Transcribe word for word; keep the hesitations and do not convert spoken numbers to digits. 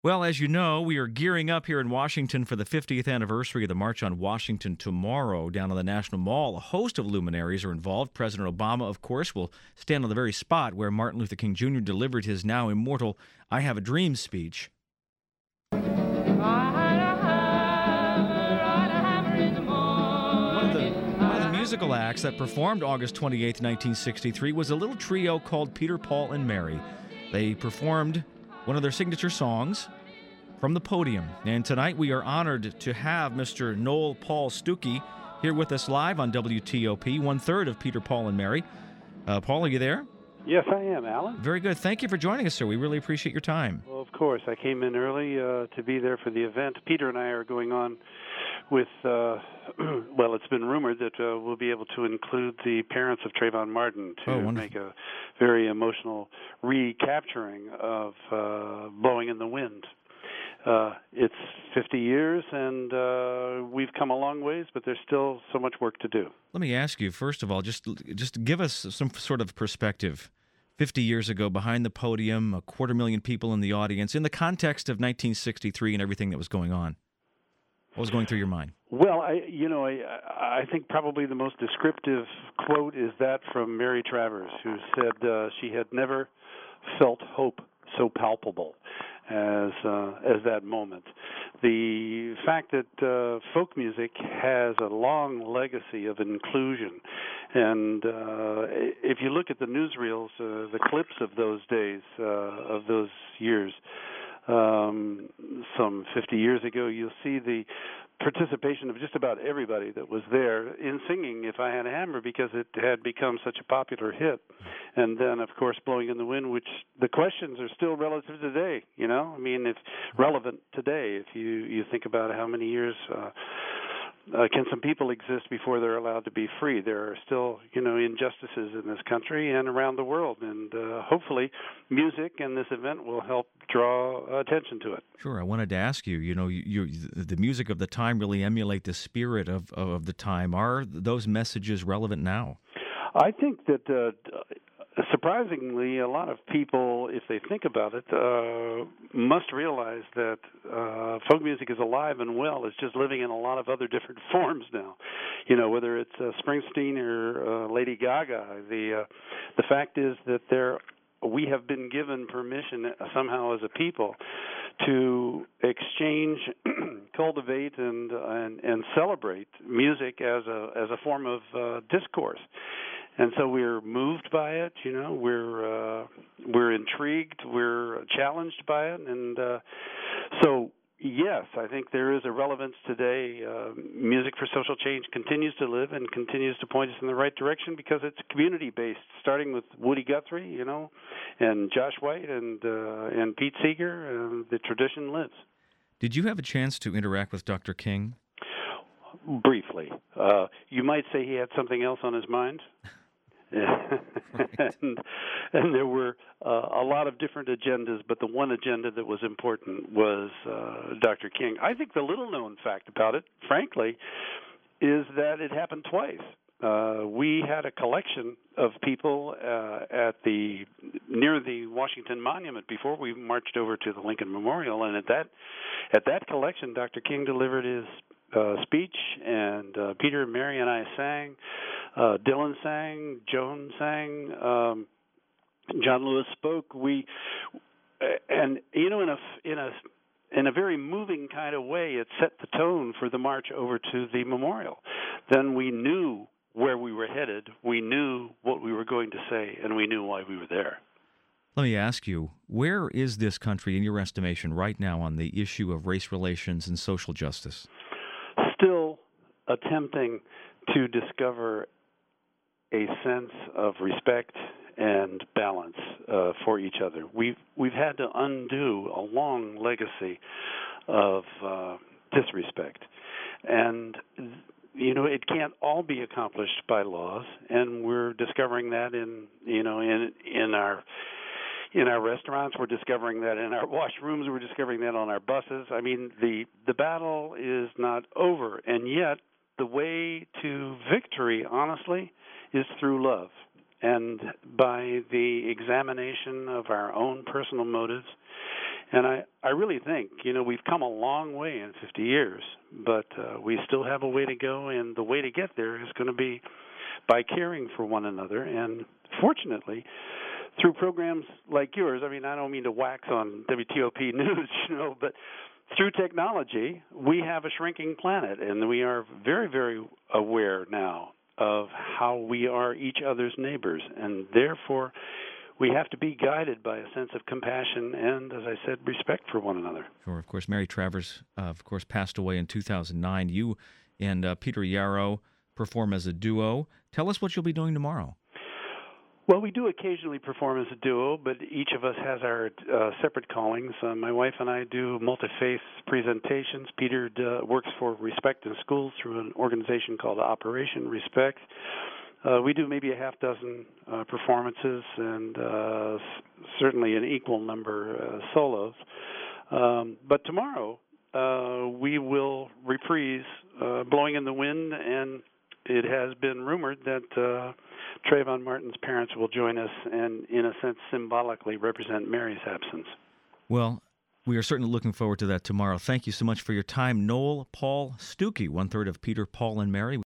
Well, as you know, we are gearing up here in Washington for the fiftieth anniversary of the March on Washington tomorrow down on the National Mall. A host of luminaries are involved. President Obama, of course, will stand on the very spot where Martin Luther King Junior delivered his now immortal I Have a Dream speech. One of the, one of the musical acts that performed August twenty-eighth, nineteen sixty-three was a little trio called Peter, Paul, and Mary. They performed one of their signature songs from the podium. And tonight we are honored to have Mister Noel Paul Stookey here with us live on W T O P, one-third of Peter, Paul, and Mary. Uh, Paul, are you there? Yes, I am, Alan. Very good. Thank you for joining us, sir. We really appreciate your time. Well, of course. I came in early uh, to be there for the event. Peter and I are going on with, uh, well, it's been rumored that uh, we'll be able to include the parents of Trayvon Martin to oh, make a very emotional recapturing of uh, Blowing in the Wind. Uh, it's fifty years, and uh, we've come a long ways, but there's still so much work to do. Let me ask you, first of all, just just give us some sort of perspective. fifty years ago, behind the podium, a quarter million people in the audience, in the context of nineteen sixty-three and everything that was going on. What was going through your mind? Well, I, you know, I, I think probably the most descriptive quote is that from Mary Travers, who said uh, she had never felt hope so palpable as uh, as that moment. The fact that uh, folk music has a long legacy of inclusion, and uh, if you look at the newsreels, uh, the clips of those days, uh, of those years, um, some fifty years ago, you'll see the participation of just about everybody that was there in singing If I Had a Hammer, because it had become such a popular hit. And then, of course, Blowing in the Wind, which the questions are still relative today, you know? I mean, it's relevant today if you, you think about how many years uh, uh, can some people exist before they're allowed to be free. There are still, you know, injustices in this country and around the world, and uh, hopefully music and this event will help draw attention to it. Sure. I wanted to ask you, you know, you, you, the music of the time really emulate the spirit of, of the time. Are those messages relevant now? I think that uh, surprisingly, a lot of people, if they think about it, uh, must realize that uh, folk music is alive and well. It's just living in a lot of other different forms now. You know, whether it's uh, Springsteen or uh, Lady Gaga, the uh, the fact is that there we have been given permission somehow as a people to exchange, cultivate, and, and and celebrate music as a as a form of uh, discourse. And so we're moved by it, you know. We're uh, we're intrigued, we're challenged by it, and uh, so yes, I think there is a relevance today. Uh, music for social change continues to live and continues to point us in the right direction because it's community-based, starting with Woody Guthrie, you know, and Josh White and uh, and Pete Seeger. And the tradition lives. Did you have a chance to interact with Doctor King? Briefly. Uh, you might say he had something else on his mind. and, and there were uh, a lot of different agendas, but the one agenda that was important was uh, Doctor King. I think the little-known fact about it, frankly, is that it happened twice. Uh, we had a collection of people uh, at the near the Washington Monument before we marched over to the Lincoln Memorial, and at that at that collection, Doctor King delivered his uh, speech, and uh, Peter and Mary and I sang. Uh, Dylan sang, Joan sang, um, John Lewis spoke. We, and you know, in a in a in a very moving kind of way, it set the tone for the march over to the memorial. Then we knew where we were headed. We knew what we were going to say, and we knew why we were there. Let me ask you, where is this country, in your estimation, right now on the issue of race relations and social justice? Still attempting to discover a sense of respect and balance uh, for each other. We've we've had to undo a long legacy of uh, disrespect, and you know it can't all be accomplished by laws. And we're discovering that in you know in in our in our restaurants. We're discovering that in our washrooms. We're discovering that on our buses. I mean, the the battle is not over, and yet the way to victory, honestly, is through love and by the examination of our own personal motives And I, I really think, you know, we've come a long way in fifty years, but uh, we still have a way to go, and the way to get there is going to be by caring for one another. And fortunately, through programs like yours, I mean, I don't mean to wax on W T O P News, you know, but through technology, we have a shrinking planet, and we are very, very aware now of how we are each other's neighbors, and therefore we have to be guided by a sense of compassion and, as I said, respect for one another. Sure. Of course, Mary Travers, uh, of course, passed away in two thousand nine. You and uh, Peter Yarrow perform as a duo. Tell us what you'll be doing tomorrow. Well, we do occasionally perform as a duo, but each of us has our uh, separate callings. Uh, my wife and I do multi-faith presentations. Peter uh, works for Respect in Schools through an organization called Operation Respect. Uh, we do maybe a half dozen uh, performances and uh, s- certainly an equal number uh, solos. Um, but tomorrow uh, we will reprise uh, Blowing in the Wind, and it has been rumored that uh, Trayvon Martin's parents will join us and, in a sense, symbolically represent Mary's absence. Well, we are certainly looking forward to that tomorrow. Thank you so much for your time. Noel Paul Stookey, one-third of Peter, Paul, and Mary.